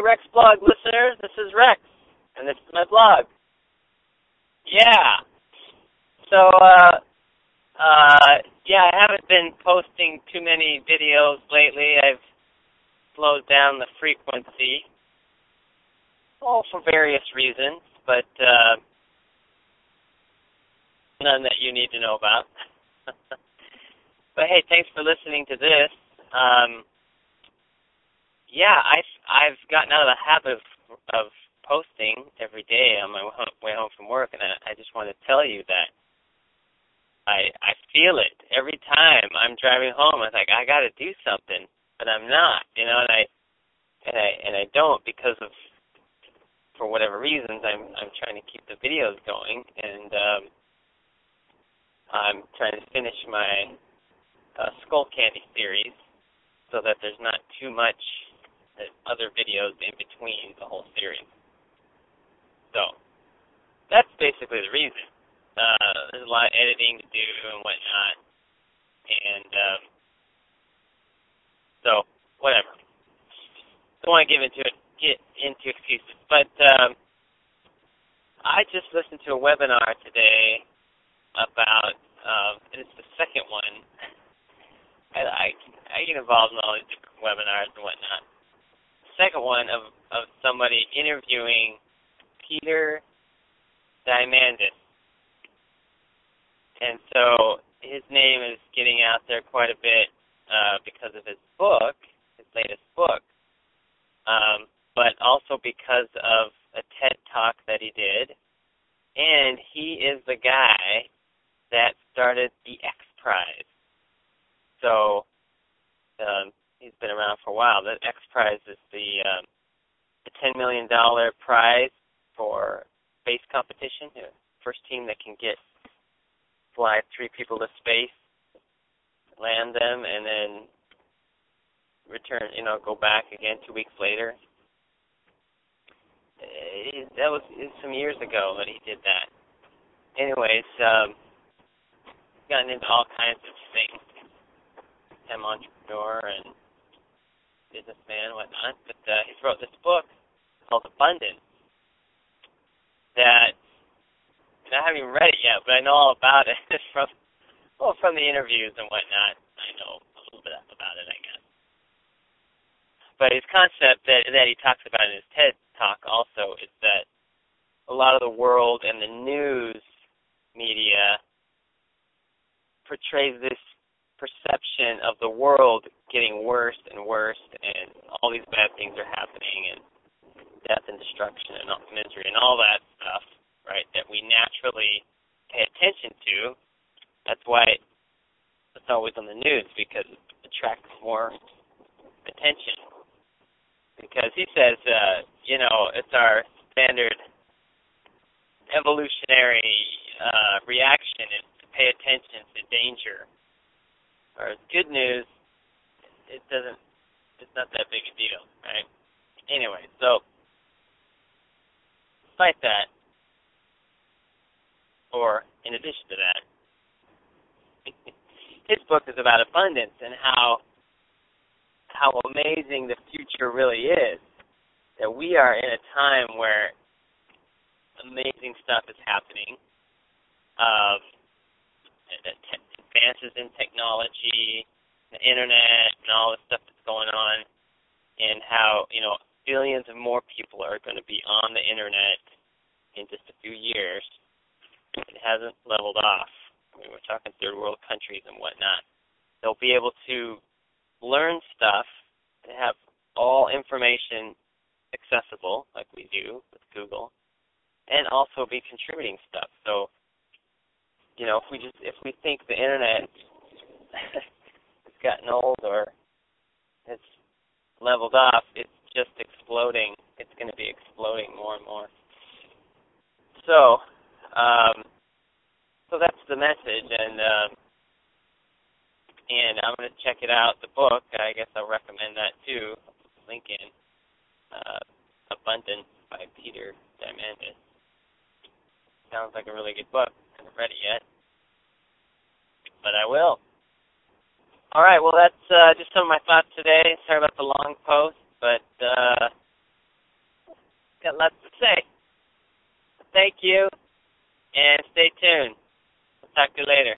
Rex blog listeners, this is Rex, and this is my blog. Yeah. So, I haven't been posting too many videos lately. I've slowed down the frequency, all for various reasons, but none that you need to know about. But hey, thanks for listening to this. I've gotten out of the habit of posting every day on my way home from work, and I just want to tell you that I feel it every time I'm driving home. It's like I got to do something, but I'm not, and I don't because of, for whatever reasons, I'm trying to keep the videos going, and I'm trying to finish my Skull Candy series so that there's not too much other videos in between the whole series. So that's basically the reason. There's a lot of editing to do and whatnot, and so whatever. Don't want to get into excuses, but I just listened to a webinar today about, and it's the second one. I get involved in all these different webinars and whatnot. Second one of somebody interviewing Peter Diamandis. And so his name is getting out there quite a bit because of his book, his latest book, but also because of a TED Talk that he did. And he is the guy that started the X Prize. So he's been around for a while. The X Prize is the $10 million prize for space competition. The first team that can fly 3 people to space, land them, and then return, go back again 2 weeks later. That was some years ago that he did that. Anyways, gotten into all kinds of things. I'm an entrepreneur and businessman and whatnot, but he wrote this book called Abundance that, and I haven't even read it yet, but I know all about it from the interviews and whatnot. I know a little bit about it, I guess. But his concept that he talks about in his TED Talk also is that a lot of the world and the news media portrays this perception of the world getting worse and worse, and all these bad things are happening, and death and destruction and misery and all that stuff, right, that we naturally pay attention to. That's why it's always on the news, because it attracts more attention. Because he says, it's our standard evolutionary reaction is to pay attention to danger. Or good news, it's not that big a deal, right? Anyway, so despite that, or in addition to that, his book is about abundance and how amazing the future really is. That we are in a time where amazing stuff is happening. Advances in technology, the internet, and all the stuff that's going on, and how, billions of more people are going to be on the internet in just a few years. It hasn't leveled off. I mean, we're talking third world countries and whatnot. They'll be able to learn stuff and have all information accessible, like we do with Google, and also be contributing stuff. So, if we think the internet has gotten old or has leveled off, it's just exploding. It's going to be exploding more and more. So that's the message, and I'm going to check it out, the book. I guess I'll recommend that too. Link in Abundance by Peter Diamandis. Sounds like a really good book. I haven't read it yet, but I will. All right, well, that's just some of my thoughts today. Sorry about the long post, but got lots to say. Thank you, and stay tuned. I'll talk to you later.